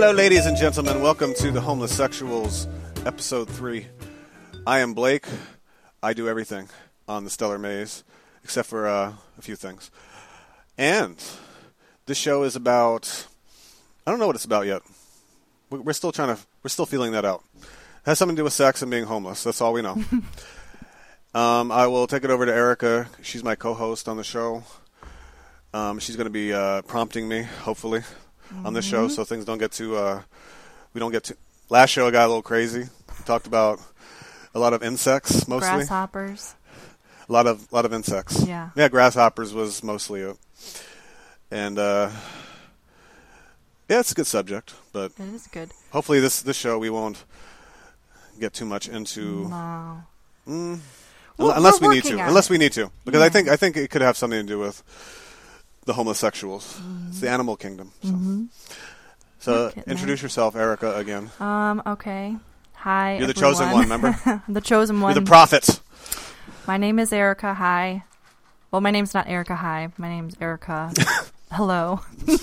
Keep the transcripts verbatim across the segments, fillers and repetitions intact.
Hello, ladies and gentlemen. Welcome to the Homeless Sexuals, episode three. I am Blake. I do everything on the Stellar Maze, except for uh, a few things. And this show is about... I don't know what it's about yet. We're still trying to... We're still feeling that out. It has something to do with sex and being homeless. That's all we know. um, I will take it over to Erica. She's my co-host on the show. Um, she's going to be uh, prompting me, hopefully, mm-hmm. on this show, so things don't get too... Uh, we don't get too... Last show I got a little crazy. We talked about a lot of insects, mostly. Grasshoppers. A lot of, lot of insects. Yeah. Yeah, grasshoppers was mostly it. And, uh... yeah, it's a good subject, but... It is good. Hopefully this, this show we won't get too much into... No. Mm, Well, unless we're we need working to. on Unless it. we need to. Because Yeah. I think I think it could have something to do with the homosexuals. Mm-hmm. It's the animal kingdom. So, Mm-hmm. so Okay, introduce man. yourself, Erica, again. Um, okay. Hi, You're the everyone. chosen one, remember? The chosen one. You're the prophet. My name is Erica. Hi. Well, my name's not Erica. Hi. My name's Erica. Hello.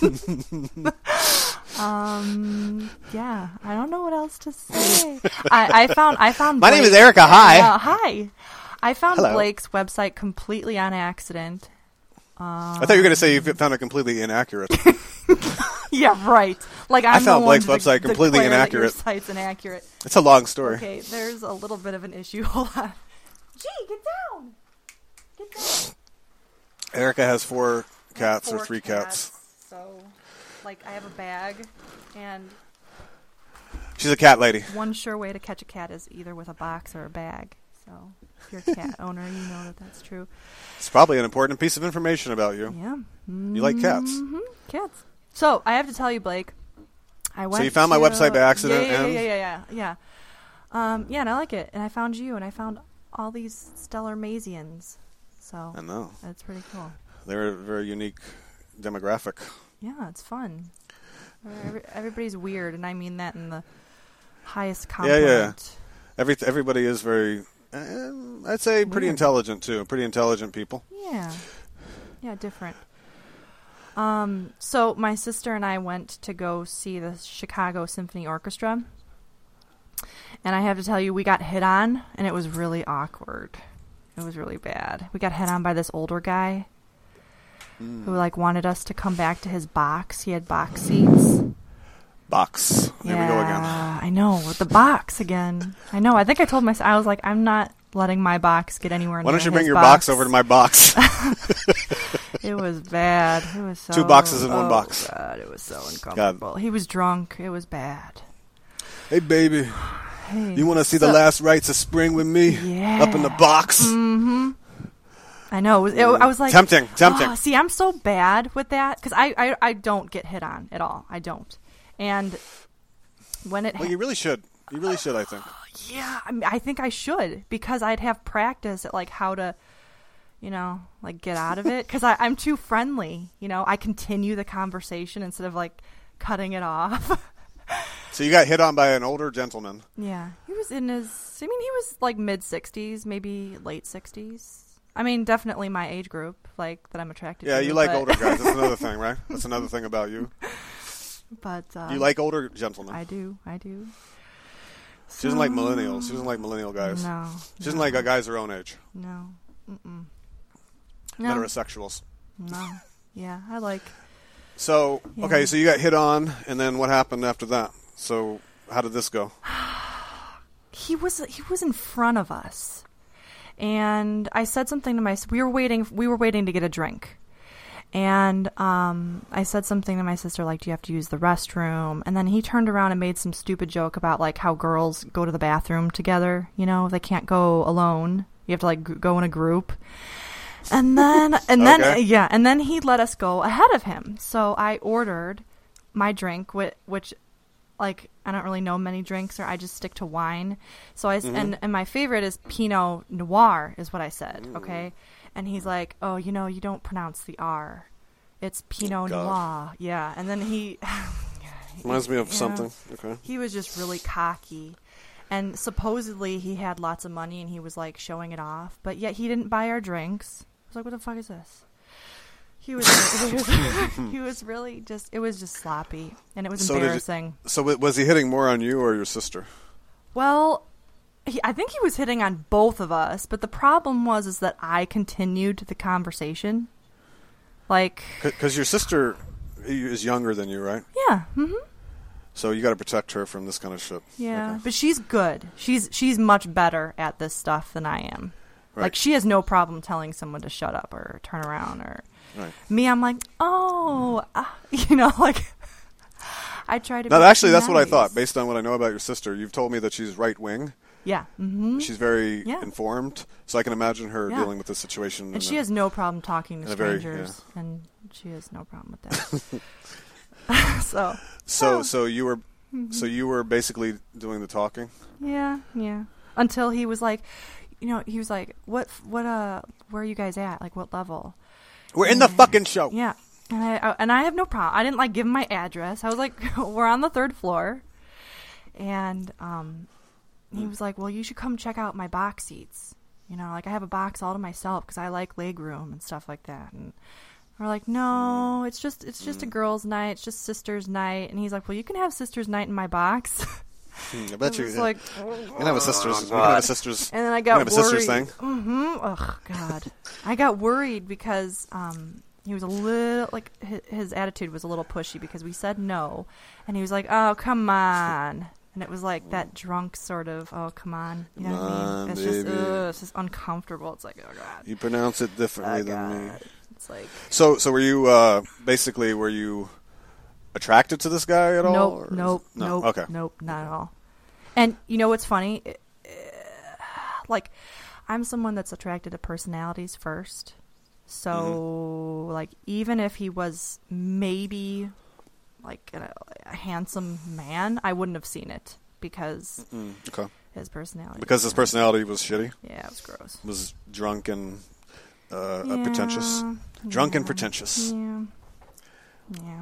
um, yeah. I don't know what else to say. I, I found, I found, My name Blake- is Erica. Hi. Uh, hi. I found Hello. Blake's website completely on accident. I thought you were going to say you found it completely inaccurate. Yeah, right. Like I'm I found the one Blake's to website completely declare that your inaccurate. site's inaccurate. It's a long story. Okay, there's a little bit of an issue. Hold on. Gee, get down. Get down. Erica has four cats Four or three cats. So, like, I have a bag, and She's a cat lady. one sure way to catch a cat is either with a box or a bag. So, if you're a cat owner, you know that that's true. It's probably an important piece of information about you. Yeah. You like cats. Mm-hmm. Cats. So, I have to tell you, Blake. I went So you found my to- website by accident Yeah, yeah, and- yeah, yeah, yeah, yeah. yeah. Um, yeah, and I like it. And I found you, and I found all these Stellar Mazians. So, I know. that's pretty cool. They're a very unique demographic. Yeah, it's fun. Every, everybody's weird, and I mean that in the highest Yeah, compliment. yeah. Every everybody is very, uh, I'd say, pretty Weird. intelligent too. Pretty intelligent people. Yeah. Yeah, different. Um, so my sister and I went to go see the Chicago Symphony Orchestra. And I have to tell you, we got hit on, and it was really awkward. It was really bad. We got hit on by this older guy Mm. who, like, wanted us to come back to his box. He had box seats. Box. There yeah, we go again. I know, with the box again. I know. I think I told myself, I was like, I'm not letting my box get anywhere Why near don't you bring his your box over to my box? It was bad. It was so... Two boxes in one oh, box. God, it was so uncomfortable. He was drunk. It was bad. Hey, baby. Hey, You want to see so- the last rites of spring with me? Yeah. Up in the box? Mm-hmm. I know. It was, it, I was like... Tempting, tempting. Oh, see, I'm so bad with that, because I, I, I don't get hit on at all. I don't. And when it... Well, you really should. You really should, I think. Yeah, I, mean, I think I should, because I'd have practice at, like, how to, you know, like, get out of it. Because I'm too friendly, you know. I continue the conversation instead of, like, cutting it off. So you got hit on by an older gentleman. Yeah. He was in his, I mean, he was, like, mid-sixties, maybe late sixties. I mean, definitely my age group, like, that I'm attracted Yeah, to. you like but- older guys. That's another thing, right? That's another thing about you. But, uh, You like older gentlemen. I do, I do. She doesn't like millennials. She doesn't like millennial guys. No. She doesn't no, like guys her own age. No. Mm-mm. No. Heterosexuals. No. Yeah, I like... So, Yeah. okay, so you got hit on, and then what happened after that? So, how did this go? He was he was in front of us, and I said something to my. We were waiting. We were waiting to get a drink, and um, I said something to my sister like, "Do you have to use the restroom?" And then he turned around and made some stupid joke about like how girls go to the bathroom together. You know, they can't go alone. You have to like g- go in a group. And then and then Okay. yeah, and then he let us go ahead of him. So I ordered my drink, which, which like I don't really know many drinks, or I just stick to wine. So I Mhm. and and my favorite is Pinot Noir, is what I said. Ooh. Okay, and he's like, "Oh, you know, you don't pronounce the R. It's Pinot God. Noir." Yeah, and then he Reminds me of Yeah. something. Okay. he was just really cocky. And supposedly he had lots of money and he was like showing it off, but yet he didn't buy our drinks. I was like, what the fuck is this? He was, he was he was really just, it was just sloppy, and it was So did embarrassing. He, so was he hitting more on you or your sister? Well, he, I think he was hitting on both of us, but the problem was is that I continued the conversation. Like... Because your sister is younger than you, right? Yeah, mm-hmm. So you got to protect her from this kind of shit. Yeah, okay. But she's good. She's she's much better at this stuff than I am. Right. Like, she has no problem telling someone to shut up or turn around or... Right. Me, I'm like, oh, uh, you know, like, I try to. No, be actually, that's nice. what I thought. Based on what I know about your sister, you've told me that she's right wing. Yeah. Mm-hmm. She's very yeah. informed, so I can imagine her yeah. dealing with this situation. And she a, has no problem talking to strangers, very, yeah. and she has no problem with that. so. So, oh. so you were, mm-hmm. so you were basically doing the talking. Yeah, yeah. Until he was like, you know, he was like, "What, what, uh, where are you guys at? Like, what level?" We're in the fucking show. Yeah. And I, I and I have no problem. I didn't like give him my address. I was like, we're on the third floor. And um he was like, well, you should come check out my box seats. You know, like I have a box all to myself because I like leg room and stuff like that. And we're like, no, it's just it's just a girls' night. It's just sisters' night. And he's like, well, you can have sisters' night in my box. I bet you. Yeah. Like, oh, you can have a sisters. Oh, you can have a sisters. And then I got have a worried. sisters thing. Mm-hmm. Oh God, I got worried because um he was a little like his, his attitude was a little pushy because we said no, and he was like, oh come on, and it was like that drunk sort of oh come on, you know come what I mean? on, It's baby. just ugh, it's just uncomfortable. It's like oh God. You pronounce it differently oh, than me. It's like so. So were you uh, basically were you attracted to this guy at all? Nope, or nope, no? nope, Okay. nope, not at all. And you know what's funny? It, uh, like, I'm someone that's attracted to personalities first. So, mm-hmm. like, even if he was maybe, like, a, a handsome man, I wouldn't have seen it because mm, okay. his personality. Because his personality was shitty? Yeah, it was gross. Was drunk and uh, yeah, uh, pretentious? Yeah, Drunk and pretentious. Yeah. Yeah.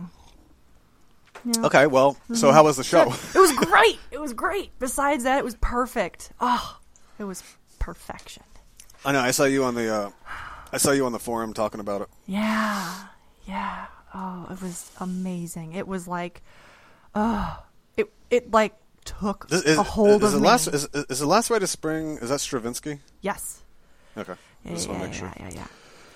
Yeah. Okay, well, mm-hmm. so how was the show? It was great. It was great. Besides that, it was perfect. Oh, it was perfection. I know. I saw you on the. Uh, I saw you on the forum talking about it. Yeah, yeah. Oh, it was amazing. It was like, oh, it it like took this, is, a hold is of it me. Last, is, is the Last Rite of Spring? Is that Stravinsky? Yes. Okay. Yeah, I just yeah, want to make yeah, sure. Yeah, yeah,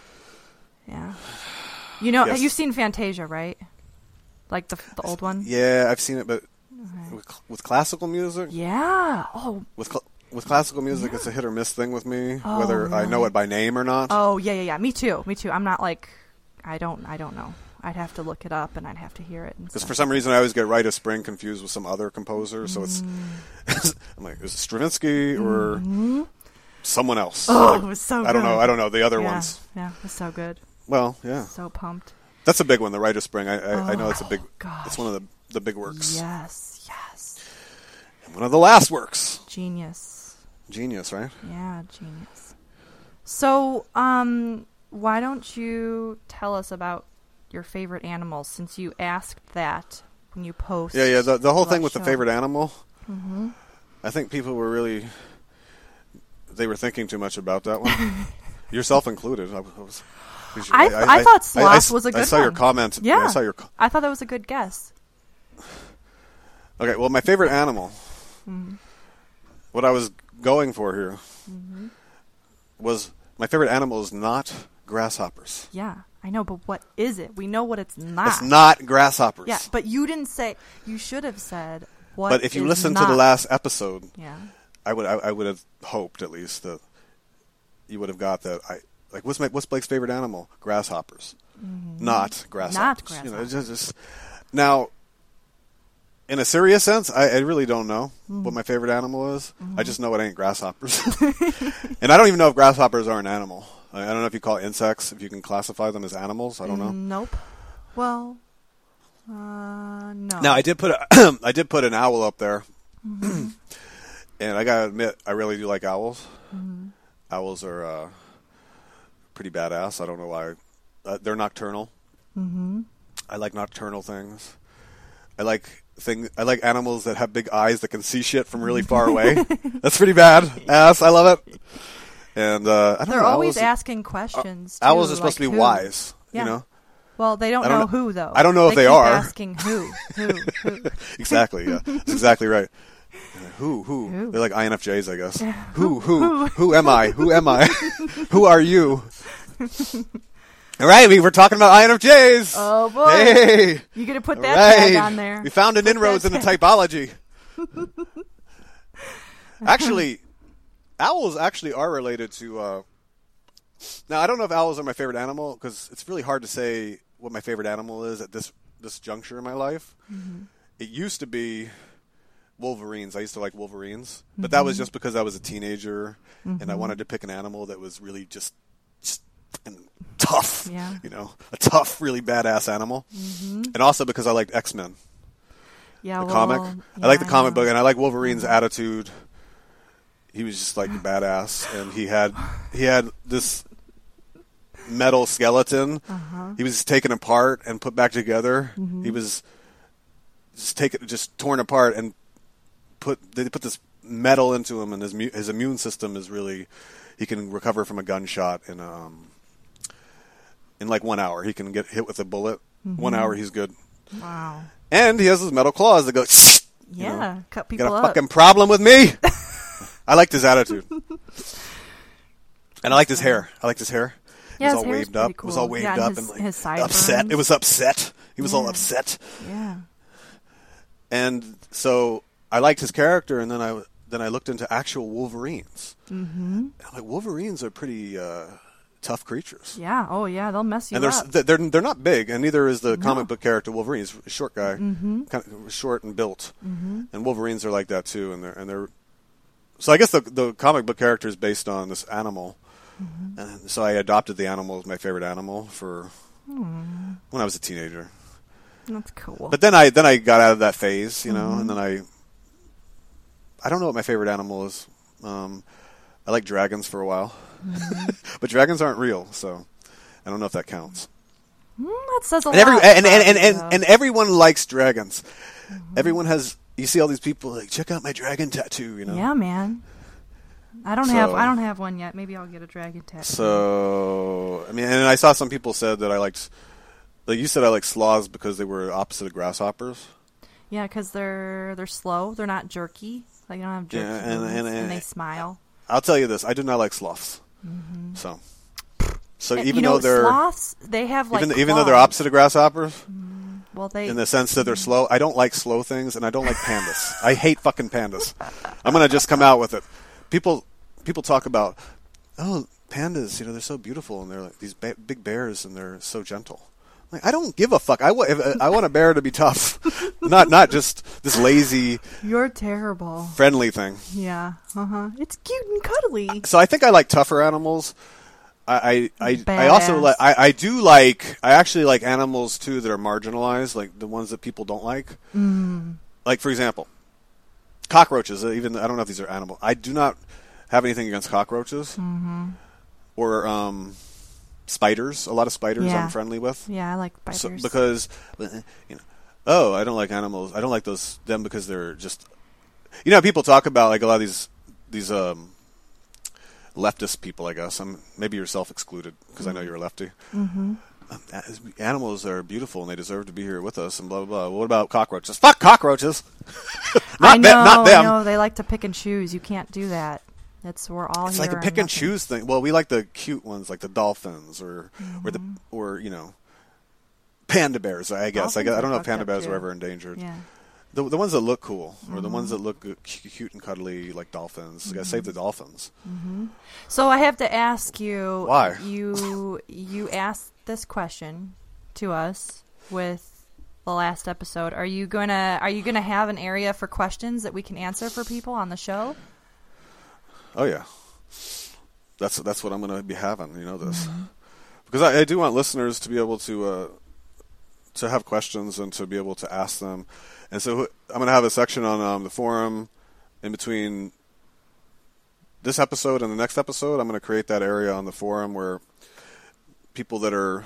yeah. You know, yes. you've seen Fantasia, right? Like the the old one? Yeah, I've seen it, but okay. with, with classical music? Yeah. Oh. With cl- with classical music, yeah. it's a hit or miss thing with me, oh, whether really? I know it by name or not. Oh, yeah, yeah, yeah. Me too. Me too. I'm not like, I don't, I don't know. I'd have to look it up and I'd have to hear it. Because for some reason I always get Rite of Spring confused with some other composer, so it's, mm. I'm like, is it Stravinsky or mm-hmm. someone else? Oh, like, it was so good. I don't know. I don't know the other yeah. ones. Yeah, it was so good. Well, yeah. So pumped. That's a big one, the Rite of Spring. I I, oh, I know it's a big. gosh. It's one of the the big works. Yes, yes. And one of the last works. Genius. Genius, right? Yeah, genius. So, um, why don't you tell us about your favorite animals, since you asked that when you post? Yeah, yeah. The the whole thing with show. the favorite animal. Mm-hmm. I think people were really. They were thinking too much about that one. Yourself included. I was. I, I, I, I thought sloth I, I, was a good I saw one. your comment. Yeah. yeah, I saw your. I thought that was a good guess. Okay, well, my favorite animal. Mm-hmm. What I was going for here mm-hmm. was my favorite animal is not grasshoppers. Yeah, I know, but what is it? We know what it's not. It's not grasshoppers. Yeah, but you didn't say. You should have said what. But if you is listen not. to the last episode, yeah, I would I, I would have hoped at least that you would have got that. I like what's my what's Blake's favorite animal? Grasshoppers, mm-hmm. not grasshoppers. Not grasshoppers. You know, just, just now. In a serious sense, I, I really don't know mm-hmm. what my favorite animal is. Mm-hmm. I just know it ain't grasshoppers. And I don't even know if grasshoppers are an animal. I, I don't know if you call insects, if you can classify them as animals. I don't know. Nope. Well, uh, no. Now, I did put a, I did put an owl up there. Mm-hmm. And I got to admit, I really do like owls. Mm-hmm. Owls are uh, pretty badass. I don't know why. Uh, they're nocturnal. Mm-hmm. I like nocturnal things. I like thing. I like animals that have big eyes that can see shit from really far away. That's pretty bad. Ass. I love it. And uh, I don't They're know, always owls, asking questions. Uh, owls too, are supposed like to be who? wise. Yeah. You know, Well, they don't, I don't know, know who though. I don't know they if they keep are asking who, who, who. Exactly. Yeah, that's exactly right. Who, who? Who? They're like I N F Js, I guess. Yeah. Who, who, Who? who am I? Who am I? Who are you? All right, we were talking about I N F Js. Oh boy! Hey, You gonna put all that right. tag on there? We found an Put inroads that into tag. typology. Actually, owls actually are related to. Uh, now, I don't know if owls are my favorite animal because it's really hard to say what my favorite animal is at this this juncture in my life. Mm-hmm. It used to be wolverines. I used to like wolverines, but that was just because I was a teenager Mm-hmm. and I wanted to pick an animal that was really just, just fucking tough. Yeah. You know, a tough, really badass animal, Mm-hmm. and also because I liked X-Men. Yeah, The well, comic. yeah, I like the I comic know. book, and I like Wolverine's attitude. He was just like a badass, and he had he had this metal skeleton. Uh-huh. He was taken apart and put back together. Mm-hmm. He was just taken, just torn apart, and put they put this metal into him, and his mu- his immune system is really he can recover from a gunshot in um in like one hour. He can get hit with a bullet. Mm-hmm. One hour, he's good. Wow. And he has his metal claws that go. You Yeah, know, cut you people got a up. fucking problem with me? I liked his attitude, and I liked his hair. I liked his hair. It Yeah, was his all hair's waved up. pretty It was cool. all waved Yeah, and up his- and like his upset. sideburns. It was upset. He was all Yeah. upset, Yeah. and so I liked his character. And then I then I looked into actual Wolverines. Mm-hmm. And I'm like, Wolverines are pretty uh, tough creatures. Yeah. Oh, yeah. They'll mess you And up. they're, they're they're not big, and neither is the No. comic book character Wolverine. He's a short guy, Mm-hmm. kind of short and built. Mm-hmm. And Wolverines are like that too, and they're and they're. So I guess the the comic book character is based on this animal, Mm-hmm. and so I adopted the animal as my favorite animal for Hmm. when I was a teenager. That's cool. But then I then I got out of that phase, you know, Mhm. and then I. I don't know what my favorite animal is. Um, I like dragons for a while, Mm-hmm. but dragons aren't real, so I don't know if that counts. Mm, that says a And lot. every and and, and, about you, and, though. and everyone likes dragons. Mm-hmm. Everyone has. You see all these people like, check out my dragon tattoo. You know. Yeah, man. I don't So- have I don't have one yet. Maybe I'll get a dragon tattoo. So I mean, and I saw some people said that I liked. Like you said, I like sloths because they were opposite of grasshoppers. Yeah, because they're they're slow. They're not jerky. Like you don't have jerky Yeah, and- movements, and- and, and- they smile. I'll tell you this: I do not like sloths. Mm-hmm. So, so And, even you know, though they're sloths, they have like even even though they're claws. opposite of grasshoppers, Well, they in the sense that they're slow, I don't like slow things, and I don't like pandas. I hate fucking pandas. I'm gonna just come out with it. People people talk about, oh, pandas, you know, they're so beautiful, and they're like these ba- big bears, and they're so gentle. Like, I don't give a fuck. I, wa- if, I want a bear to be tough, not not just this lazy, You're terrible. friendly thing. Yeah. Uh huh. It's cute and cuddly. So I think I like tougher animals. I I, I, I also Badass. like I, I do like I actually like animals too that are marginalized, like the ones that people don't like. Mm. Like for example, cockroaches. Even I don't know if these are animal. I do not have anything against cockroaches Mm-hmm. or um, spiders. A lot of spiders Yeah. I'm friendly with. Yeah, I like So, spiders. because you know, oh, I don't like animals. I don't like those them because they're just. You know, people talk about like a lot of these these um, leftist people. I guess I'm maybe you're self excluded because I know you're a lefty. Mm-hmm. Um, a- animals are beautiful and they deserve to be here with us and blah blah blah. What about cockroaches? Fuck cockroaches. not I know. them. Not them. I know. They like to pick and choose. You can't do that. That's we're all It's here. like a or pick and nothing. choose thing. Well, we like the cute ones, like the dolphins or or the Mm-hmm. or you know, panda bears. I guess. I, Dolphins guess. I are don't know if fucked panda up, bears too. are ever endangered. Yeah. The the ones that look cool or the ones Mm-hmm. that look good, cu- cute and cuddly, like dolphins. You gotta save the dolphins. Mm-hmm. So I have to ask you. Why? You you asked this question to us with the last episode. Are you gonna Are you gonna have an area for questions that we can answer for people on the show? Oh yeah, that's that's what I'm gonna be having. You know this because I, I do want listeners to be able to uh, to have questions and to be able to ask them. And so I'm gonna have a section on um, the forum in between this episode and the next episode. I'm gonna create that area on the forum where people that are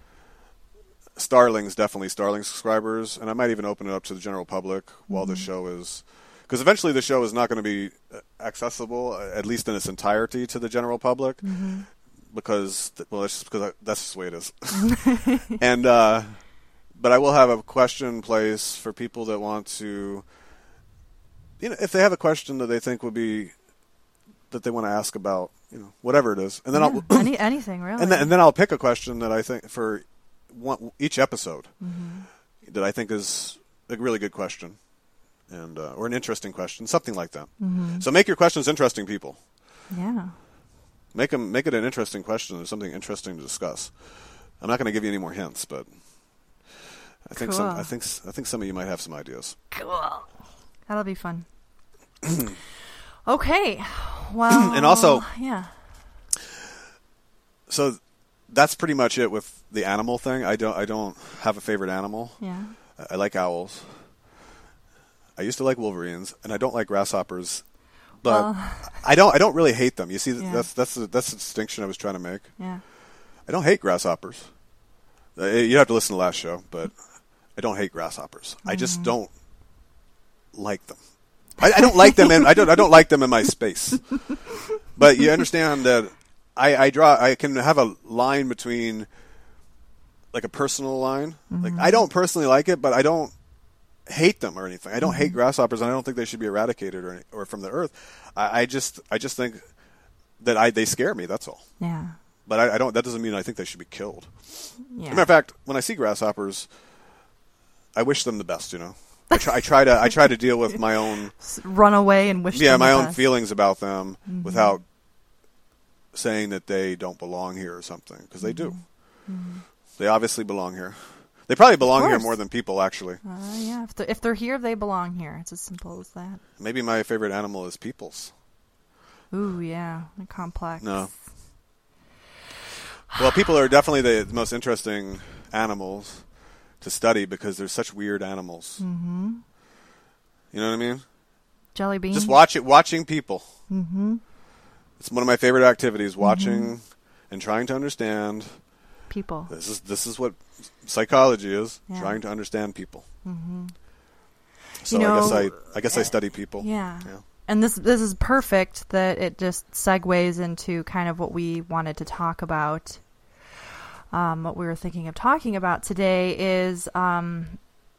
Starlings, definitely Starling subscribers, and I might even open it up to the general public while the show is, because eventually the show is not going to be accessible, at least in its entirety, to the general public. Mm-hmm. because well, that's just because I, that's just the way it is. and uh, but I will have a question place for people that want to, you know, if they have a question that they think would be that they want to ask about, you know, whatever it is, and then yeah, I'll any, anything really, and then, and then I'll pick a question that I think for one, each episode mm-hmm. that I think is a really good question, and uh, or an interesting question, something like that. Mm-hmm. So make your questions interesting, people. Yeah. Make them make it an interesting question or something interesting to discuss. I'm not going to give you any more hints, but I think cool. some I think I think some of you might have some ideas. Cool. That'll be fun. Okay. Well, and also, yeah. So that's pretty much it with the animal thing. I don't I don't have a favorite animal. Yeah. I, I like owls. I used to like wolverines, and I don't like grasshoppers. But well, I don't I don't really hate them. You see, yeah. that's that's the, that's the distinction I was trying to make. Yeah. I don't hate grasshoppers. Uh, you have to listen to the last show, but I don't hate grasshoppers. Mm-hmm. I just don't like them. I, I don't like them in I don't I don't like them in my space. But you understand that I, I draw I can have a line between like a personal line. Mm-hmm. Like I don't personally like it, but I don't hate them or anything. I don't mm-hmm. hate grasshoppers, and I don't think they should be eradicated or or from the earth. I, I just I just think that I they scare me. That's all. Yeah. But I, I don't. That doesn't mean I think they should be killed. Yeah. As a matter of fact, when I see grasshoppers, I wish them the best. You know, I try, I try to I try to deal with my own run away and wish. Yeah, them my the own best. feelings about them mm-hmm. without saying that they don't belong here or something, because they do. Mm-hmm. They obviously belong here. They probably belong here more than people, actually. Uh, yeah, if they're, if they're here, they belong here. It's as simple as that. Maybe my favorite animal is peoples. Ooh, yeah, complex. No. Well, people are definitely the most interesting animals to study because they're such weird animals. Mm-hmm. You know what I mean? Jelly beans. Just watch it, watching people. Mm-hmm. It's one of my favorite activities, watching mm-hmm. and trying to understand people. This is this is what psychology is, yeah. trying to understand people. Mm-hmm. So you know, I guess I I guess uh, I study people. Yeah. yeah. And this this is perfect that it just segues into kind of what we wanted to talk about. Um, what we were thinking of talking about today is um,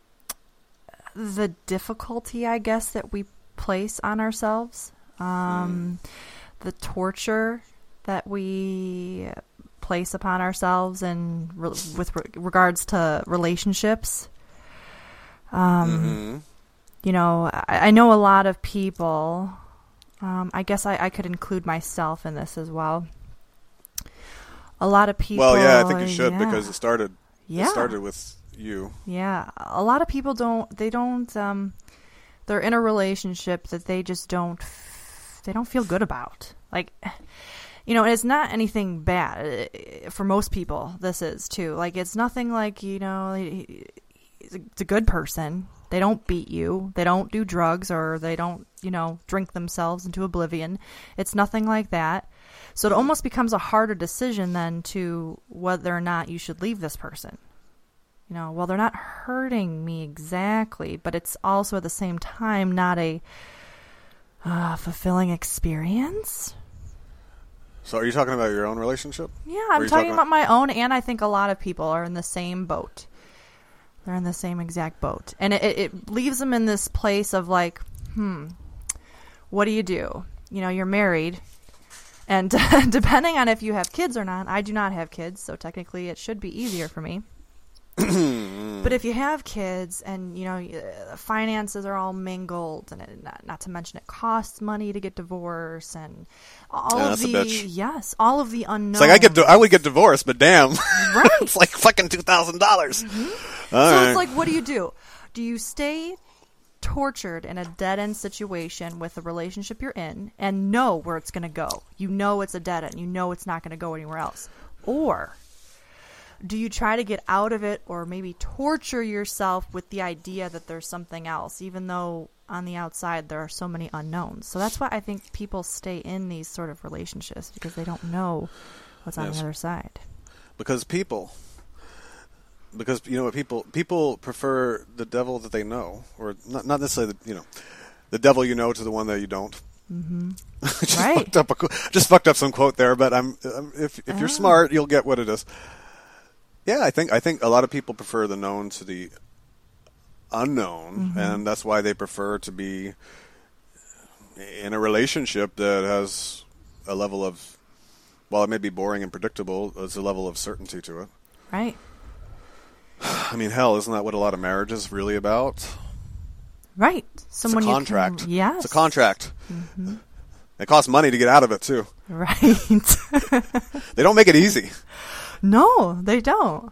the difficulty, I guess, that we place on ourselves, um, mm. the torture that we place upon ourselves, and re- with re- regards to relationships. Um, mm-hmm. You know, I, I know a lot of people. Um, I guess I, I could include myself in this as well. A lot of people. Well, yeah, I think you should yeah. because it started. Yeah. It started with you. Yeah, a lot of people don't. They don't. Um, they're in a relationship that they just don't. They don't feel good about. Like, you know, and it's not anything bad for most people. This is too. Like, it's nothing like, you know, it's a good person. They don't beat you. They don't do drugs, or they don't, you know, drink themselves into oblivion. It's nothing like that. So it almost becomes a harder decision then to whether or not you should leave this person. You know, well, they're not hurting me exactly, but it's also at the same time not a uh, fulfilling experience. So are you talking about your own relationship? Yeah, I'm talking, talking about my own, and I think a lot of people are in the same boat. They're in the same exact boat. And it, it leaves them in this place of like, hmm, what do you do? You know, you're married. And depending on if you have kids or not, I do not have kids, so technically it should be easier for me. But if you have kids and, you know, finances are all mingled, and it, not, not to mention it costs money to get divorced, and all yeah, of that's the, a bitch. yes, all of the unknown. It's like I get, I would get divorced, but damn. Right. It's like fucking two thousand dollars. Mm-hmm. So right. it's like, what do you do? Do you stay tortured in a dead-end situation with the relationship you're in and know where it's going to go? You know it's a dead end. You know it's not going to go anywhere else. Or do you try to get out of it, or maybe torture yourself with the idea that there's something else, even though on the outside there are so many unknowns? So that's why I think people stay in these sort of relationships, because they don't know what's on yes. the other side. Because people... Because, you know, people people prefer the devil that they know, or not, not necessarily, the, you know, the devil you know to the one that you don't. Mm-hmm. just Right. fucked up a, just fucked up some quote there, but I'm, I'm if if you're Oh. smart, you'll get what it is. Yeah, I think I think a lot of people prefer the known to the unknown, Mm-hmm. and that's why they prefer to be in a relationship that has a level of, while it may be boring and predictable, there's a level of certainty to it. Right. I mean, hell, isn't that what a lot of marriage is really about? Right. Someone it's a contract. You can, yes. It's a contract. Mm-hmm. It costs money to get out of it, too. Right. They don't make it easy. No, they don't.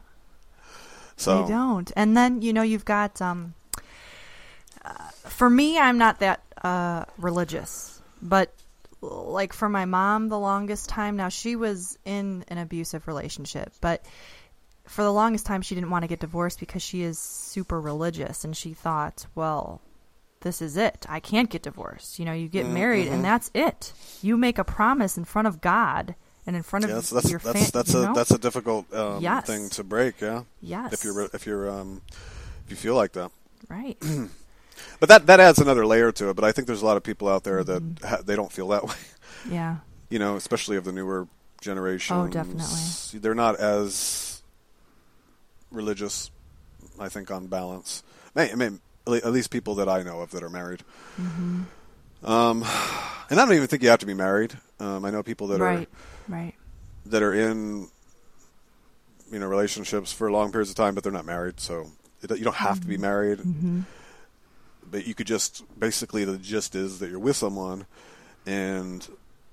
So They don't. And then, you know, you've got, um, uh, for me, I'm not that uh, religious. But, like, for my mom, the longest time, now she was in an abusive relationship. But for the longest time, she didn't want to get divorced because she is super religious. And she thought, well, this is it. I can't get divorced. You know, you get Mm, married mhm. and that's it. You make a promise in front of God and in front of yeah, that's that's your that's, family. that's a that's a difficult um, Yes. thing to break. Yeah, Yes. if you're if you're um, if you feel like that. Right. But that that adds another layer to it. But I think there's a lot of people out there that Mm-hmm. ha- they don't feel that way. Yeah. You know, especially of the newer generation. Oh, definitely. They're not as religious, I think, on balance. I mean, at least people that I know of that are married. Mm-hmm. Um, and I don't even think you have to be married. Um, I know people that Right. are Right. that are in, you know, relationships for long periods of time, but they're not married. So it, you don't have to be married. Mm-hmm. But you could just, basically the gist is that you're with someone and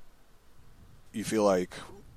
you feel like,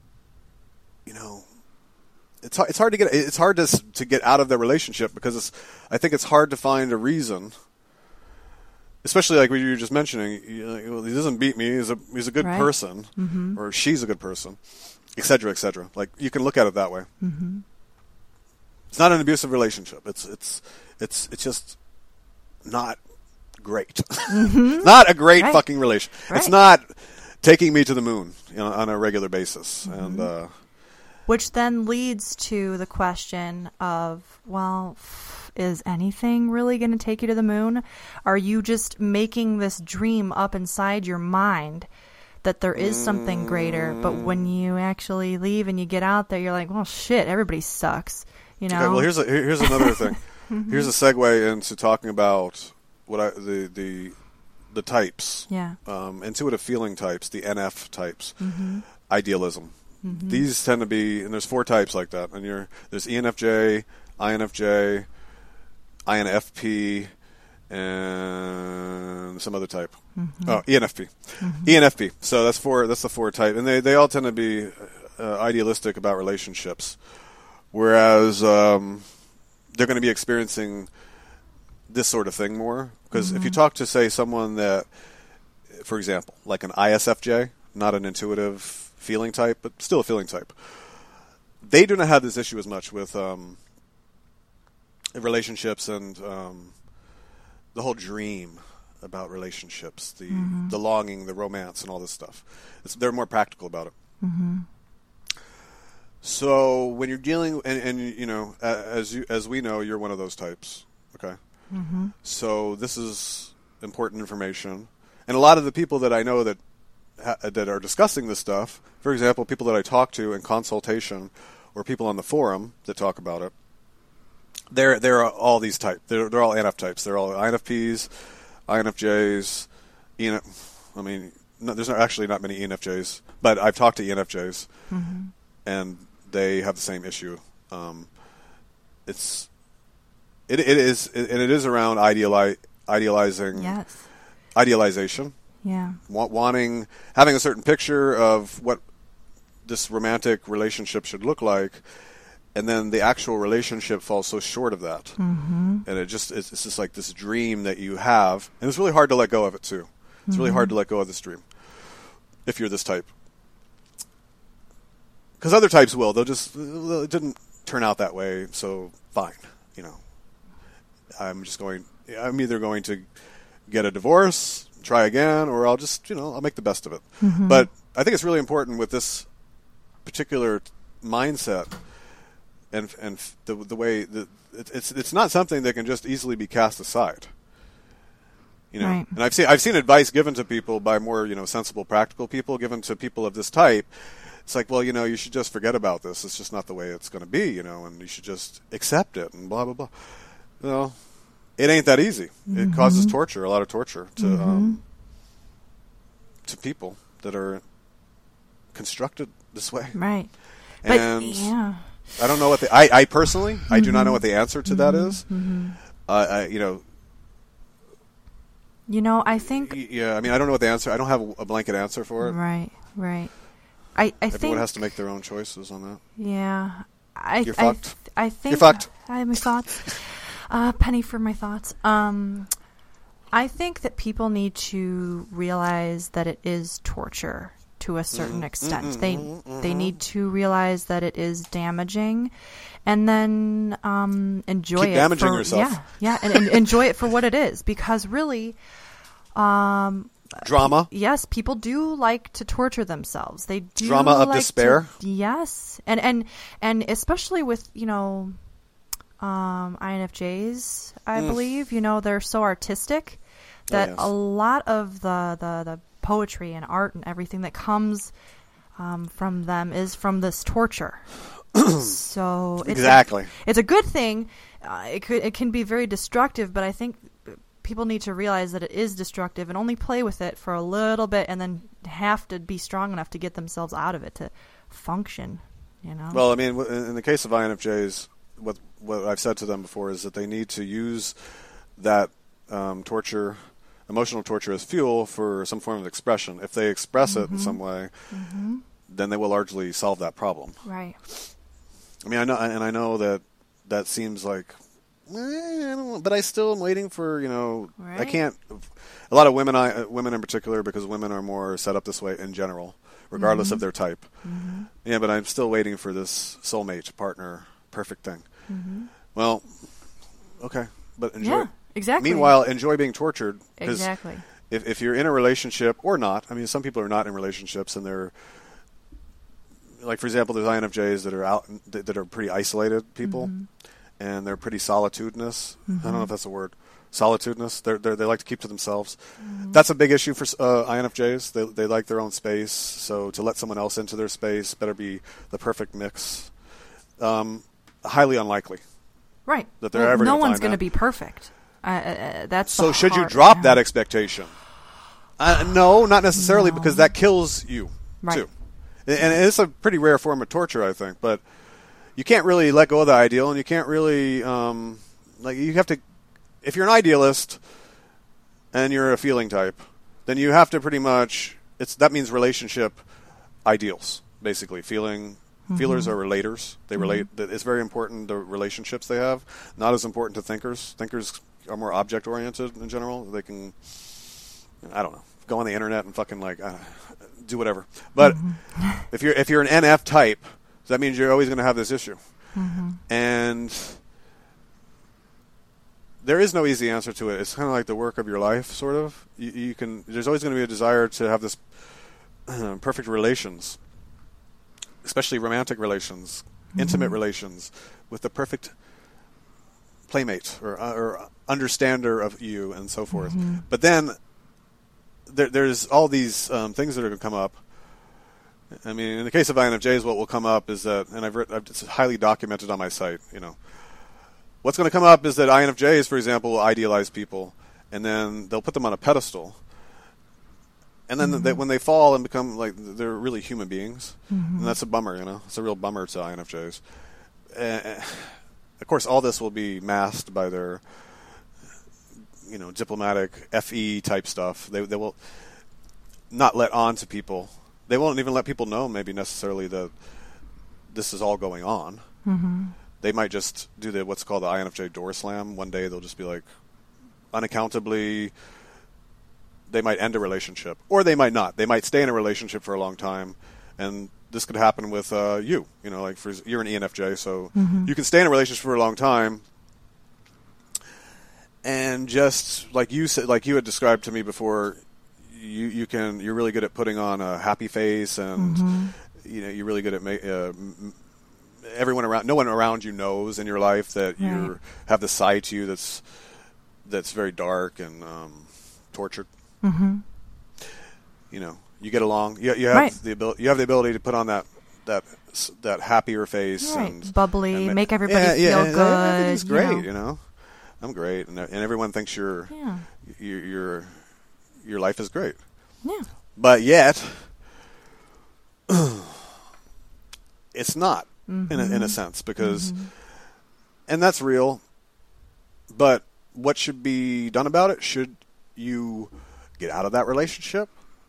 you know, it's hard, it's hard to get, it's hard to, to get out of the relationship because it's, I think it's hard to find a reason, especially like what you were just mentioning, you know, well, he doesn't beat me, he's a, he's a good Right. person, Mm-hmm. or she's a good person, et cetera, et cetera. Like, you can look at it that way. Mm-hmm. It's not an abusive relationship. It's, it's, it's, it's just not great. Mm-hmm. Not a great Right. fucking relation. It's Right. not taking me to the moon, you know, on a regular basis. Mm-hmm. And, uh, Which then leads to the question of, well, f- is anything really going to take you to the moon? Are you just making this dream up inside your mind that there is something greater, but when you actually leave and you get out there, you're like, well, shit, everybody sucks. You know? okay, well, here's a, here- here's another thing. Here's a segue into talking about what I, the, the, the types, Yeah. um, intuitive feeling types, the N F types, Mm-hmm. idealism. Mm-hmm. These tend to be, and there's four types like that. And you're, there's E N F J, I N F J, I N F P, and some other type. Mm-hmm. Oh, E N F P. Mm-hmm. E N F P. So that's four. That's the four type, and they, they all tend to be uh, idealistic about relationships, whereas um, they're going to be experiencing this sort of thing more. Because Mm-hmm. if you talk to, say, someone that, for example, like an I S F J, not an intuitive feeling type, but still a feeling type, they do not have this issue as much with um, relationships and um, the whole dream about relationships, the Mm-hmm. the longing, the romance, and all this stuff. It's, they're more practical about it. Mm-hmm. So when you're dealing, and, and you know, a- as you as we know, you're one of those types. Okay. Mm-hmm. So this is important information, and a lot of the people that I know that ha- that are discussing this stuff, for example, people that I talk to in consultation, or people on the forum that talk about it, they're they're all these types. They're they're all N F types. They're all I N F Ps, I N F Js, E N F. I mean, no, there's not, actually not many E N F Js, but I've talked to E N F Js, Mm-hmm. and they have the same issue. Um, it's it it is and it is around ideali- idealizing Yes. idealization, Yeah. wa- wanting having a certain picture of what this romantic relationship should look like, and then the actual relationship falls so short of that, Mm-hmm. and it just it's, it's just like this dream that you have, and it's really hard to let go of it too. It's really hard to let go of this dream if you're this type. Because other types will. They'll just, well, it didn't turn out that way, so fine. You know, I'm just going, I'm either going to get a divorce, try again, or I'll just, you know, I'll make the best of it. Mm-hmm. But I think it's really important with this particular mindset and and the the way that it, it's it's not something that can just easily be cast aside. You know, Right. and I've seen I've seen advice given to people by more, you know, sensible, practical people, given to people of this type. It's like, well, you know, you should just forget about this. It's just not the way it's going to be, you know, and you should just accept it and blah blah blah. Well, it ain't that easy. Mm-hmm. It causes torture, a lot of torture to Mm-hmm. um, to people that are constructed this way. Right. But, And yeah. I don't know what the I, I personally mm-hmm. I do not know what the answer to that is. Mm-hmm. Uh, I, you know. You know, I think. Yeah, I mean, I don't know what the answer. I don't have a, a blanket answer for it. Right. Right. I, I Everyone think. has to make their own choices on that. Yeah. I, You're I, fucked. I think. You're fucked. I have my thoughts. Uh, penny for my thoughts. Um, I think that people need to realize that it is torture to a certain Mm-hmm. extent. Mm-hmm. They Mm-hmm. they need to realize that it is damaging, and then um, enjoy Keep it. damaging for, yourself. Yeah, yeah, and, and enjoy it for what it is. Because really, um, Drama. yes, people do like to torture themselves. They do Drama of like despair. To, yes, and and and especially with you know, um, I N F Js, I Mm. believe you know they're so artistic that yes. a lot of the, the the poetry and art and everything that comes um, from them is from this torture. So it's Exactly. a, it's a good thing. Uh, it could it can be very destructive, but I think people need to realize that it is destructive and only play with it for a little bit, and then have to be strong enough to get themselves out of it to function. You know. Well, I mean, w- in the case of I N F Js, what what I've said to them before is that they need to use that um, torture, emotional torture, as fuel for some form of expression. If they express Mm-hmm. it in some way, mm-hmm. then they will largely solve that problem. Right. I mean, I know, and I know that that seems like, eh, I don't know, but I still am waiting for, you know, I Right. can't. A lot of women, I women in particular, because women are more set up this way in general, regardless Mm-hmm. of their type. Mm-hmm. Yeah, but I'm still waiting for this soulmate, partner, perfect thing. Mm-hmm. Well, okay, but enjoy. Yeah. Exactly. Meanwhile, enjoy being tortured. 'Cause Exactly. If if you're in a relationship or not, I mean, some people are not in relationships and they're. Like, for example, there's I N F Js that are out that, that are pretty isolated people, Mhm. and they're pretty solitudinous. I don't know Mhm. if that's a word. Solitudinous. They're, they're, they like to keep to themselves. Mhm. That's a big issue for uh, I N F Js. They they like their own space. So to let someone else into their space better be the perfect mix. Um, highly unlikely. Right. that they're Well, ever no gonna one's find going to that. be perfect. Uh, uh, that's So the should you hard- drop yeah. that expectation? Uh, no, not necessarily, No. because that kills you Right. too. And it's a pretty rare form of torture, I think. But you can't really let go of the ideal, and you can't really um, like you have to. If you're an idealist and you're a feeling type, then you have to pretty much. It's that means relationship ideals, basically. Feeling Mm-hmm. feelers are relators. They relate. It's very important the relationships they have. Not as important to thinkers. Thinkers are more object oriented in general. They can. I don't know. Go on the internet and fucking like uh, do whatever. But Mm-hmm. if you're if you're an N F type, that means you're always going to have this issue. Mm-hmm. And there is no easy answer to it. It's kind of like the work of your life, sort of. You, you can. There's always going to be a desire to have this uh, perfect relations, especially romantic relations, Mm-hmm. intimate relations, with the perfect playmate or uh, or understander of you, and so forth. Mm-hmm. But then there, there's all these um, things that are going to come up. I mean, in the case of I N F Js, what will come up is that, and I've written, I've, it's highly documented on my site, you know, what's going to come up is that I N F Js, for example, will idealize people, and then they'll put them on a pedestal. And then Mm-hmm. they, when they fall and become, like, they're really human beings, Mm-hmm. and that's a bummer, you know. It's a real bummer to I N F Js. Uh, of course, all this will be masked by their, you know, diplomatic F E type stuff. They they will not let on to people. They won't even let people know, maybe necessarily, that this is all going on. Mm-hmm. They might just do the what's called the I N F J door slam. One day they'll just be like, unaccountably, they might end a relationship, or they might not. They might stay in a relationship for a long time, and this could happen with uh, you. You know, like for you're an E N F J, so Mm-hmm. you can stay in a relationship for a long time, and just like you said, like you had described to me before, you you can you're really good at putting on a happy face, and Mm-hmm. you know you're really good at ma- uh, m- everyone around, no one around you knows in your life that Right. you have this side to you that's that's very dark and um, tortured. Mm-hmm. You know, you get along. You, you have Right. the ability. You have the ability to put on that that that happier face Right. and Bubbly, and, make everybody yeah, feel yeah, good. Everything's great. You know? You know, I'm great, and and everyone thinks your Yeah. your your your life is great. Yeah. But yet, it's not Mm-hmm. in a, in a sense because, Mm-hmm. and that's real. But what should be done about it? Should you get out of that relationship?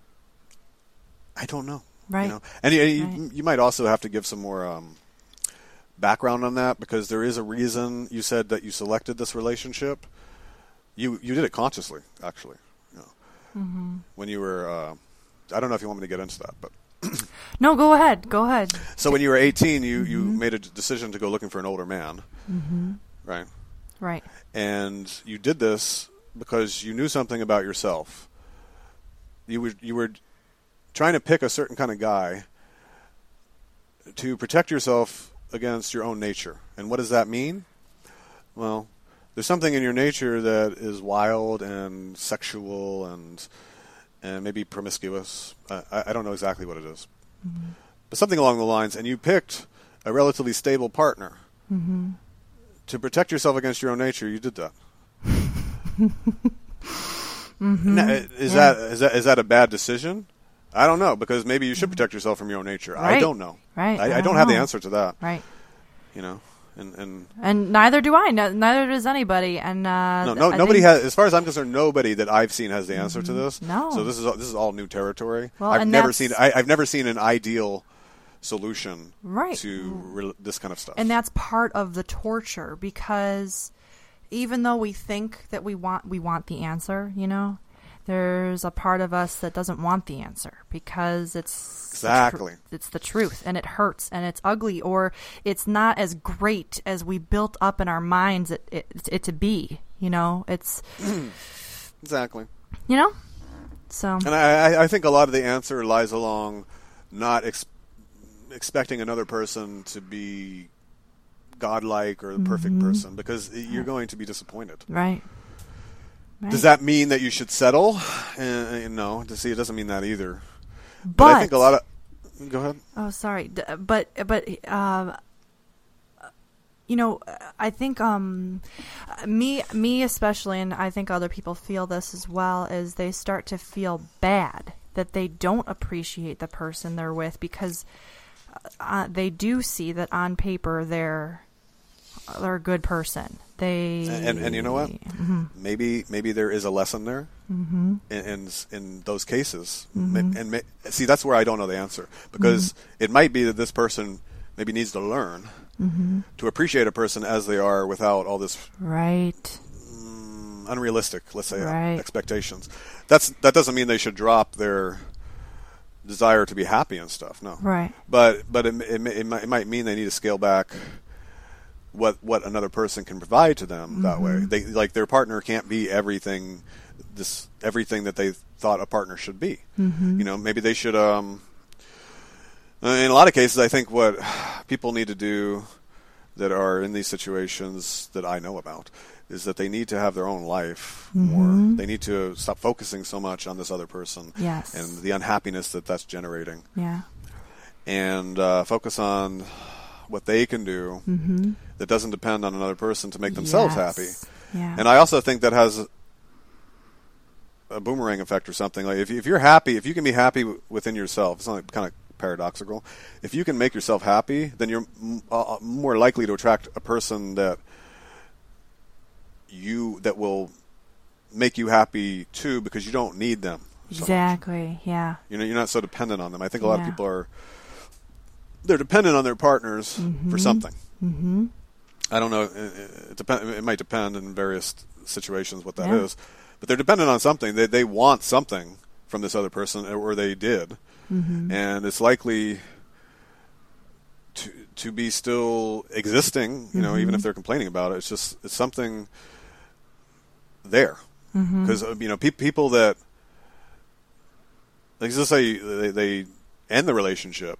I don't know. Right. You know? And you, you, Right. you might also have to give some more um, background on that because there is a reason you said that you selected this relationship. You you did it consciously, actually. You know, Mm-hmm. when you were, uh, I don't know if you want me to get into that, but No, go ahead. Go ahead. so when you were eighteen, you, you Mm-hmm. made a d- decision to go looking for an older man, Mm-hmm. right? Right. And you did this because you knew something about yourself. You were you were trying to pick a certain kind of guy to protect yourself against your own nature. And what does that mean? Well, there's something in your nature that is wild and sexual and and maybe promiscuous. Uh, I, I don't know exactly what it is. Mm-hmm. But something along the lines. And you picked a relatively stable partner. Mm-hmm. To protect yourself against your own nature, you did that. Mm-hmm. Now, is Yeah. that is that is that a bad decision? I don't know because maybe you should protect yourself from your own nature. I Right. don't know. Right. I, I I don't don't have the know. answer to that. Right. You know, and and And neither do I. No, neither does anybody. And uh, no, no I nobody think- has. As far as I'm concerned, nobody that I've seen has the answer to this. No. So this is all- this is all new territory. Well, I've and never that's- seen. I, I've never seen an ideal solution Right. to re- this kind of stuff. And that's part of the torture because even though we think that we want we want the answer, you know, there's a part of us that doesn't want the answer because it's Exactly. the tr- it's the truth and it hurts and it's ugly or it's not as great as we built up in our minds it it, it to be. You know, it's exactly. you know, so And I, I- I think a lot of the answer lies along not ex- expecting another person to be godlike or the perfect Mm-hmm. person because you're going to be disappointed. right. Right. Does that mean that you should settle? Uh, no. To see, it doesn't mean that either. But, But I think a lot of. Go ahead. Oh, sorry, D- but but um, you know, I think um, me me especially, and I think other people feel this as well, is they start to feel bad that they don't appreciate the person they're with because uh, they do see that on paper they're they're a good person. They And and you know what? Mhm. Maybe maybe there is a lesson there Mhm. in in, in those cases. Mhm. Ma- And ma- see, that's where I don't know the answer because it might be that this person maybe needs to learn Mhm. to appreciate a person as they are without all this Right. mm, unrealistic, let's say, Right. expectations. That's that doesn't mean they should drop their desire to be happy and stuff. No, Right. but but it, it, it, might, it might mean they need to scale back what what another person can provide to them that way. They like their partner can't be everything this everything that they thought a partner should be. Mhm. You know, maybe they should. Um, in a lot of cases, I think what people need to do that are in these situations that I know about is that they need to have their own life more. Mhm. They need to stop focusing so much on this other person Yes. and the unhappiness that that's generating, Yeah. and uh, focus on what they can do Mhm. that doesn't depend on another person to make themselves Yes. happy. Yeah. And I also think that has a boomerang effect or something. Like if, you, if you're happy, if you can be happy w- within yourself, it's not like kind of paradoxical. If you can make yourself happy, then you're m- uh, more likely to attract a person that you that will make you happy too, because you don't need them. so much. Exactly. Yeah. You know, you're not so dependent on them. I think a lot Yeah. of people are they're dependent on their partners for something. Mm-hmm. I don't know. It, it, depend, it might depend in various situations what that Yeah. is, but they're dependent on something. They they want something from this other person, or they did, Mm-hmm. and it's likely to to be still existing. You know, even if they're complaining about it, it's just it's something there. Mm-hmm. Because you know, pe- people that like let's say they, they end the relationship,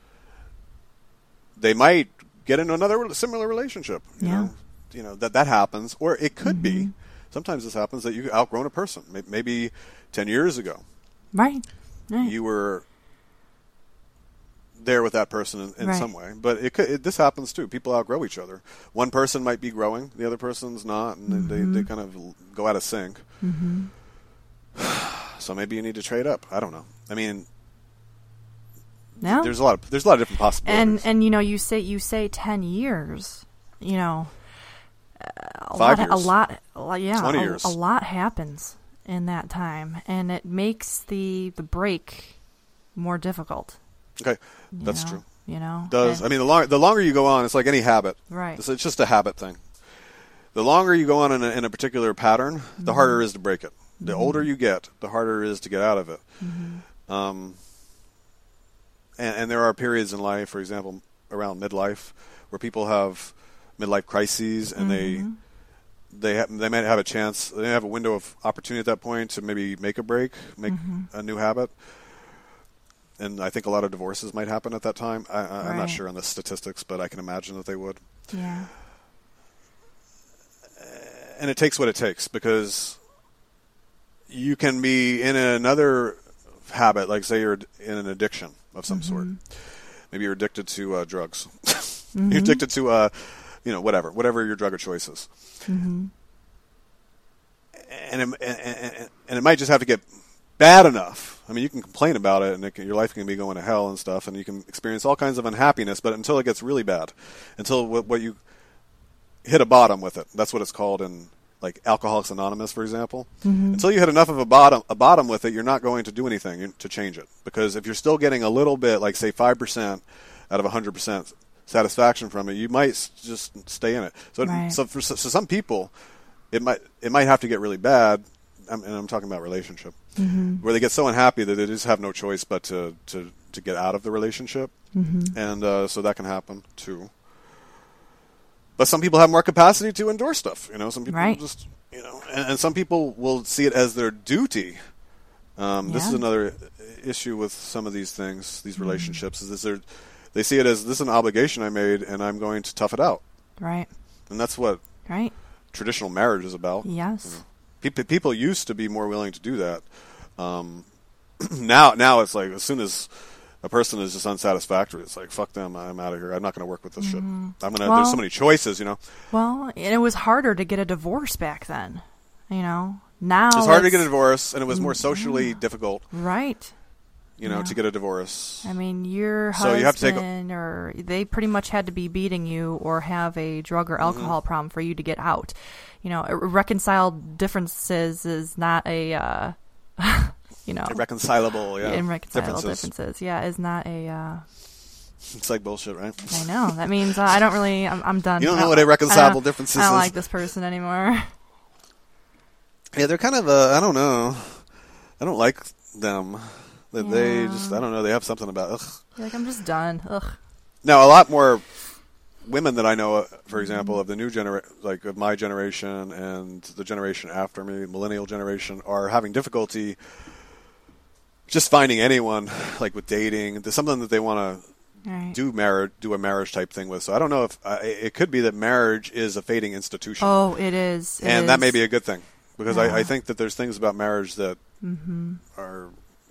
they might get into another similar relationship. You Yeah. know, you know that that happens, or it could be sometimes this happens that you outgrown a person. Maybe ten years ago, right, right. you were there with that person in, in right. some way. But it, could, it this happens too. People outgrow each other. One person might be growing, the other person's not, and mm-hmm. they, they kind of go out of sync. Mm-hmm. So maybe you need to trade up. I don't know. I mean, yeah. there's a lot of there's a lot of different possibilities. And and you know, you say you say ten years. You know, a Five lot, years. a lot, a lot, yeah, twenty a, years. a lot happens in that time, and it makes the the break more difficult. Okay, that's know, true. You know, Does and, I mean the longer the longer you go on, it's like any habit. right? It's, it's just a habit thing. The longer you go on in a, in a particular pattern, mm-hmm. the harder it is to break it. The mm-hmm. older you get, the harder it is to get out of it. Mm-hmm. Um, and, and there are periods in life, for example, around midlife, where people have midlife crises, and mm-hmm. they they have, they might have a chance, they have a window of opportunity at that point to maybe make a break, make mm-hmm. a new habit. And I think a lot of divorces might happen at that time. I, I, I'm right. not sure on the statistics, but I can imagine that they would. Yeah. And it takes what it takes, because you can be in another habit, like say you're in an addiction of some mm-hmm. sort. Maybe you're addicted to uh, drugs. mm-hmm. You're addicted to, uh, you know, whatever, whatever your drug of choice is. Mm-hmm. And, it, and, and it might just have to get bad enough. I mean, you can complain about it, and it can, your life can be going to hell and stuff, and you can experience all kinds of unhappiness, but until it gets really bad, until what, what you hit a bottom with it. That's what it's called in, like, Alcoholics Anonymous, for example. Mm-hmm. Until you hit enough of a bottom a bottom with it, you're not going to do anything to change it. Because if you're still getting a little bit, like, say, five percent out of one hundred percent satisfaction from it, you might just stay in it. So, right. so for so some people, it might it might have to get really bad, and I'm talking about relationship, mm-hmm. where they get so unhappy that they just have no choice but to, to, to get out of the relationship. Mm-hmm. And uh, so that can happen, too. But some people have more capacity to endure stuff, you know. Some people right. just, you know, and, and some people will see it as their duty. Um, yeah. This is another issue with some of these things, these relationships, mm-hmm. is this they see it as, this is an obligation I made, and I'm going to tough it out. Right. And that's what right. traditional marriage is about. Yes. You know. People, people used to be more willing to do that. Um, now, now it's like, as soon as a person is just unsatisfactory, it's like, fuck them, I'm out of here. I'm not going to work with this mm-hmm. shit. I'm gonna. Well, there's so many choices, you know. Well, and it was harder to get a divorce back then. You know, now it's harder to get a divorce, and it was more socially yeah. difficult. Right. You know, yeah. to get a divorce. I mean, your so husband you have to take a- or they pretty much had to be beating you or have a drug or alcohol mm-hmm. problem for you to get out. You know, reconciled differences is not a, uh, you know, irreconcilable, yeah, irreconcilable differences. differences, yeah, is not a. Uh, it's like bullshit, right? I know. That means uh, I don't really. I'm, I'm done. You don't I know don't, what irreconcilable I differences I don't is. like this person anymore. Yeah, they're kind of. Uh, I don't know. I don't like them. That yeah. they just. I don't know. They have something about. Ugh. You're like, I'm just done. Ugh. Now, a lot more women that I know, uh, for example, of the new generation, like of my generation and the generation after me, millennial generation, are having difficulty just finding anyone, like with dating. There's something that they want to right. do marriage, do a marriage type thing with. So I don't know if uh, it could be that marriage is a fading institution. Oh, it is, it and is. that may be a good thing, because yeah. I, I think that there's things about marriage that mm-hmm. are.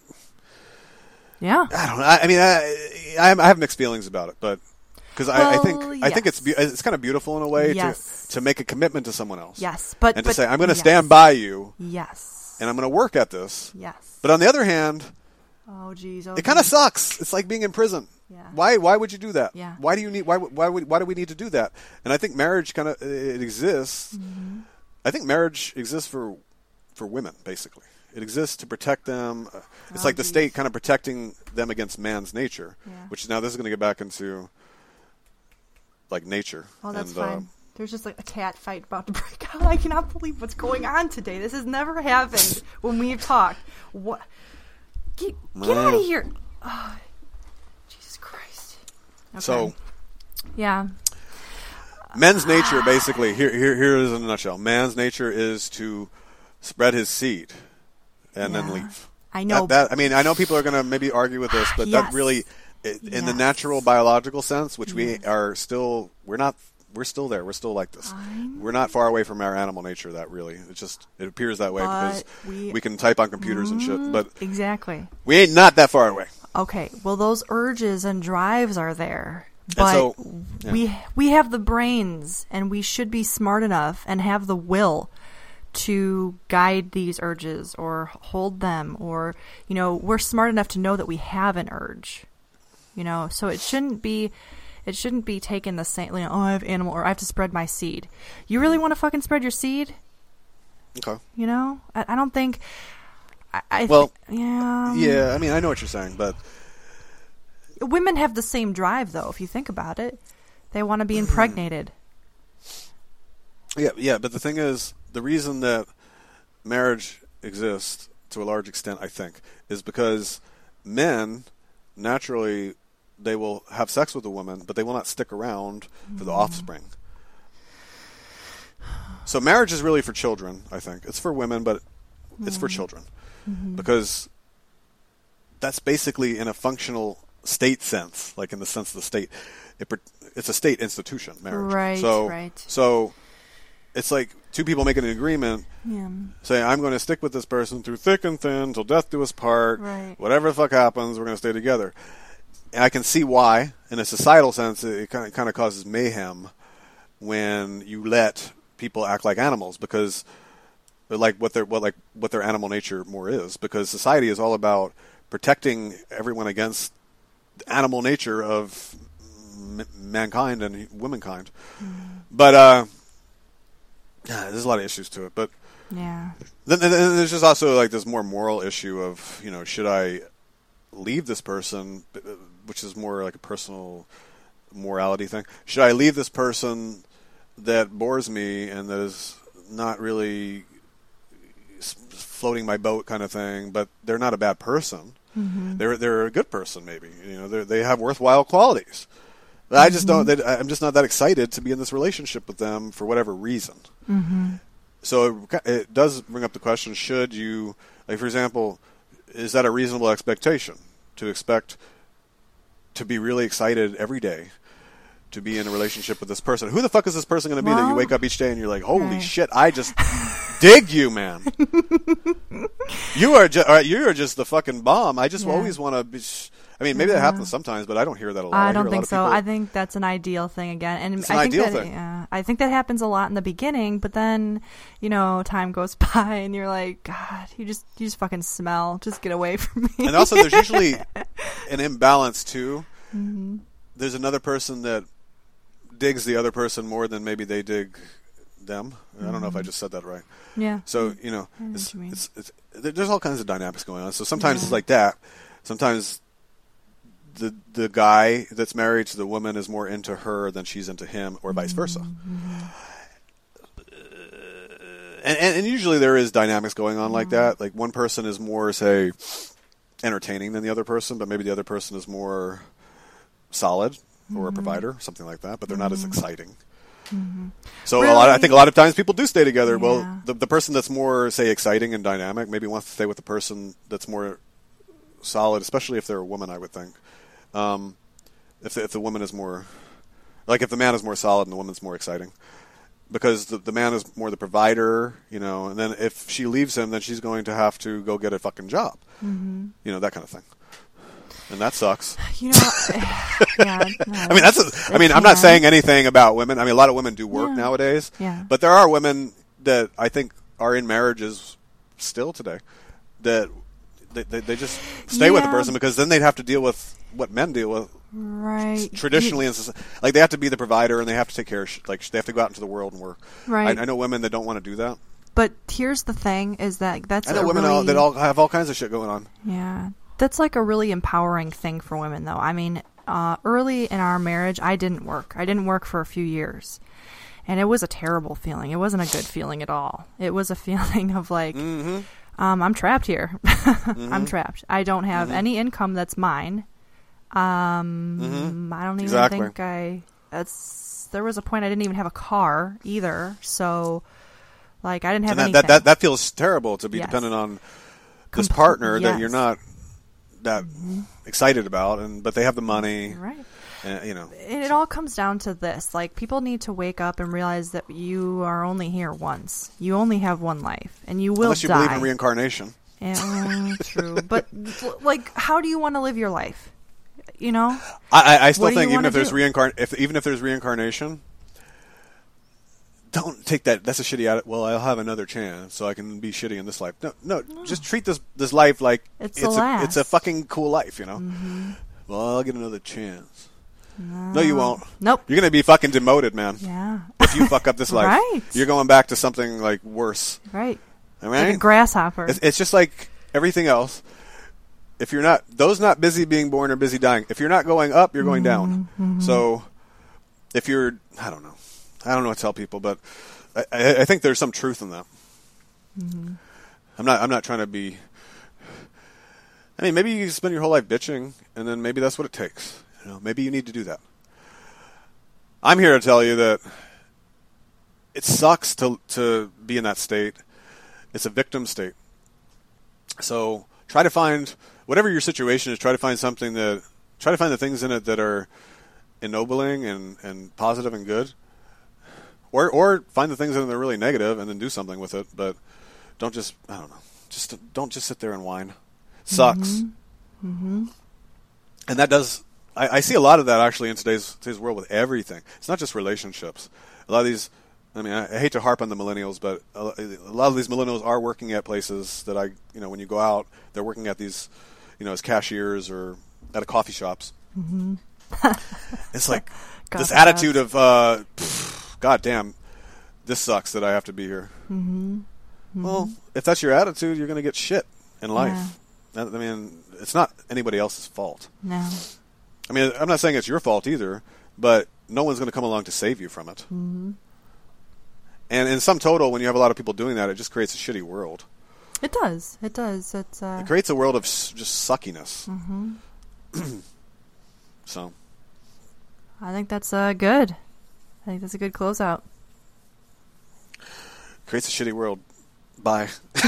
Yeah. I don't know. I, I mean, I, I have mixed feelings about it, but. Because well, I, I think yes. I think it's be- it's kind of beautiful in a way yes. to to make a commitment to someone else. Yes, but and but, to say I'm going to yes. stand by you. Yes. And I'm going to work at this. Yes. But on the other hand, oh geez, oh, it kind of sucks. It's like being in prison. Yeah. Why why would you do that? Yeah. Why do you need why why would, why do we need to do that? And I think marriage kind of it exists. Mm-hmm. I think marriage exists for for women basically. It exists to protect them. It's oh, like the geez. state kind of protecting them against man's nature, yeah. which now this is going to get back into. Like nature. Oh, that's and, fine. Uh, There's just like a cat fight about to break out. I cannot believe what's going on today. This has never happened when we've talked. What? Get, get uh, out of here! Oh, Jesus Christ. Okay. So, yeah. Men's nature, basically, here, here, here is in a nutshell. Man's nature is to spread his seed and yeah. then leave. I know. That, that, I mean, I know people are going to maybe argue with this, but yes. that really, in yes. the natural biological sense, which yes. we are still, we're not we're still there. We're still like this. I'm... We're not far away from our animal nature. That really, it just it appears that way but because we... we can type on computers mm, and shit. But exactly, we ain't not that far away. Okay, well, those urges and drives are there, but so, yeah. we we have the brains, and we should be smart enough and have the will to guide these urges or hold them, or, you know, we're smart enough to know that we have an urge, you know, so it shouldn't be, it shouldn't be taken the same, you know, oh, I have animal, or I have to spread my seed. You really want to fucking spread your seed? Okay. You know, I, I don't think, I, I well, th- yeah. Yeah, I mean, I know what you're saying, but. Women have the same drive, though, if you think about it. They want to be impregnated. Yeah, yeah, but the thing is, the reason that marriage exists, to a large extent, I think, is because men, naturally, they will have sex with a woman, but they will not stick around for the mm. offspring. So marriage is really for children, I think. It's for women, but it's mm. for children. Mm-hmm. Because that's basically in a functional state sense, like in the sense of the state. It, it's a state institution, marriage. Right, so, right. So it's like two people making an agreement, yeah. saying, I'm going to stick with this person through thick and thin, till death do us part. Right. Whatever the fuck happens, we're going to stay together. And I can see why, in a societal sense, it kind of, kind of causes mayhem when you let people act like animals, because like what their what like what their animal nature more is. Because society is all about protecting everyone against the animal nature of m- mankind and womankind. Mm. But uh, there's a lot of issues to it. But yeah, then, then there's just also like this more moral issue of, you know, should I leave this person, which is more like a personal morality thing. Should I leave this person that bores me and that is not really floating my boat kind of thing, but they're not a bad person. Mm-hmm. They're they're a good person, maybe. You know, they they have worthwhile qualities. But mm-hmm. I just don't. They, I'm just not that excited to be in this relationship with them for whatever reason. Mm-hmm. So it, it does bring up the question: should you, like, for example, is that a reasonable expectation to expect to be really excited every day to be in a relationship with this person? Who the fuck is this person going to be well, that you wake up each day and you're like, holy right. shit, I just dig you, man. you are ju- you are just the fucking bomb. I just yeah. always want to be. Sh- I mean, maybe yeah. that happens sometimes, but I don't hear that a lot. I I don't hear think a lot so. of people, I think that's an ideal thing again, and it's an I think ideal that, thing. Yeah, I think that happens a lot in the beginning, but then, you know, time goes by, and you're like, God, you just you just fucking smell. Just get away from me. And also, there's usually an imbalance too. Mm-hmm. There's another person that digs the other person more than maybe they dig them. Mm-hmm. I don't know if I just said that right. Yeah. So, you know, know it's, what you mean. it's, it's, there's all kinds of dynamics going on. So sometimes yeah. it's like that. Sometimes the the guy that's married to the woman is more into her than she's into him, or vice versa. Mm-hmm. And, and, and usually there is dynamics going on mm-hmm. like that. Like one person is more, say, entertaining than the other person, but maybe the other person is more solid or mm-hmm. a provider, something like that, but they're mm-hmm. not as exciting. Mm-hmm. So really? a lot, I think a lot of times people do stay together. Yeah. Well, the, the person that's more, say, exciting and dynamic maybe wants to stay with the person that's more solid, especially if they're a woman, I would think. Um, if, the, if the woman is more, like if the man is more solid and the woman's more exciting. Because the, the man is more the provider, you know, and then if she leaves him, then she's going to have to go get a fucking job. Mm-hmm. You know, that kind of thing. And that sucks. You know, yeah. No, I mean, that's. A, I mean, I'm not saying anything about women. I mean, a lot of women do work yeah. nowadays. Yeah. But there are women that I think are in marriages still today that they they, they just stay yeah. with the person because then they'd have to deal with what men deal with. Right. Traditionally, in society, like they have to be the provider and they have to take care of. Sh- like they have to go out into the world and work. Right. I, I know women that don't want to do that. But here's the thing: is that that's I know a women really, all, that all have all kinds of shit going on. Yeah. That's like a really empowering thing for women, though. I mean, uh, early in our marriage, I didn't work. I didn't work for a few years. And it was a terrible feeling. It wasn't a good feeling at all. It was a feeling of like, mm-hmm. um, I'm trapped here. mm-hmm. I'm trapped. I don't have mm-hmm. any income that's mine. Um, mm-hmm. I don't even exactly. think I... That's, there was a point I didn't even have a car either. So, like, I didn't have and that, anything. That, that, that feels terrible to be yes. dependent on this Com- partner yes. that you're not... that mm-hmm. excited about, and but they have the money, right? Uh, you know, It, it all comes down to this. Like, people need to wake up and realize that you are only here once. You only have one life, and you will unless you die. believe in reincarnation. Yeah, true. But, like, how do you want to live your life? You know? I, I, I still What do think you even wanna if there's do? reincarn, if even if there's reincarnation, don't take that. That's a shitty attitude. Well, I'll have another chance, so I can be shitty in this life. No, no, No. just treat this this life like It's it's the a, it's a last. fucking cool life. You know. Mm-hmm. Well, I'll get another chance. No. No, you won't. Nope. You're gonna be fucking demoted, man. Yeah. If you fuck up this life, Right. you're going back to something like worse. Right. All Like right. a grasshopper. It's, it's just like everything else. If you're not, those not busy being born are busy dying. If you're not going up, you're going down. Mhm. So, if you're, I don't know, I don't know what to tell people, but I, I, I think there's some truth in that. Mhm. I'm not, I'm not trying to be. I mean, maybe you spend your whole life bitching, and then maybe that's what it takes. You know, maybe you need to do that. I'm here to tell you that it sucks to to be in that state. It's a victim state. So try to find, whatever your situation is, try to find something that, try to find the things in it that are ennobling and, and positive and good. Or or find the things in it that are really negative and then do something with it. But don't just, I don't know, just don't just sit there and whine. It sucks. Mm-hmm. Mm-hmm. And that does, I, I see a lot of that actually in today's today's world with everything. It's not just relationships. A lot of these, I mean, I, I hate to harp on the millennials, but a, a lot of these millennials are working at places that I, you know, when you go out, they're working at these, you know, as cashiers or at a coffee shops. Mm-hmm. It's like this Coffee attitude shops. of, uh, pff, God damn, this sucks that I have to be here. Mm-hmm. Mm-hmm. Well, if that's your attitude, you're going to get shit in life. I mean, it's not anybody else's fault. No. I mean, I'm not saying it's your fault either, but no one's going to come along to save you from it. Mm-hmm. And in sum total, when you have a lot of people doing that, it just creates a shitty world. It does. It does. It's uh. It creates a world of s- just suckiness. Mm-hmm. So, I think that's uh good. I think that's a good closeout. creates a shitty world. Bye.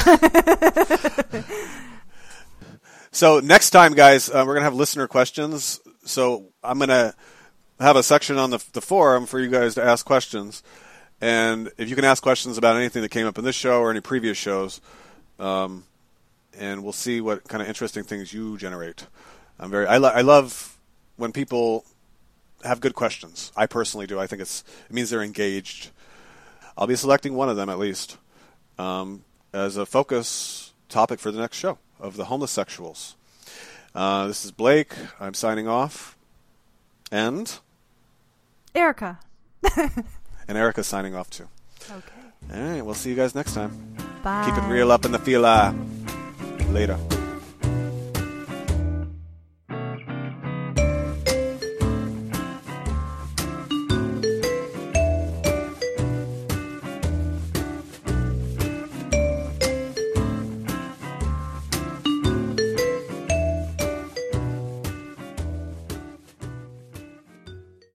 So next time, guys, uh, we're going to have listener questions. So I'm going to have a section on the, the forum for you guys to ask questions. And if you can ask questions about anything that came up in this show or any previous shows, um, and we'll see what kind of interesting things you generate. I'm very, I, lo- I love when people have good questions. I personally do. I think it's it means they're engaged. I'll be selecting one of them at least um, as a focus topic for the next show of the homeless sexuals. Uh, this is Blake. I'm signing off. And? Erica. And Erica's signing off too. Okay. All right. We'll see you guys next time. Bye. Keep it real up in the fila. Later.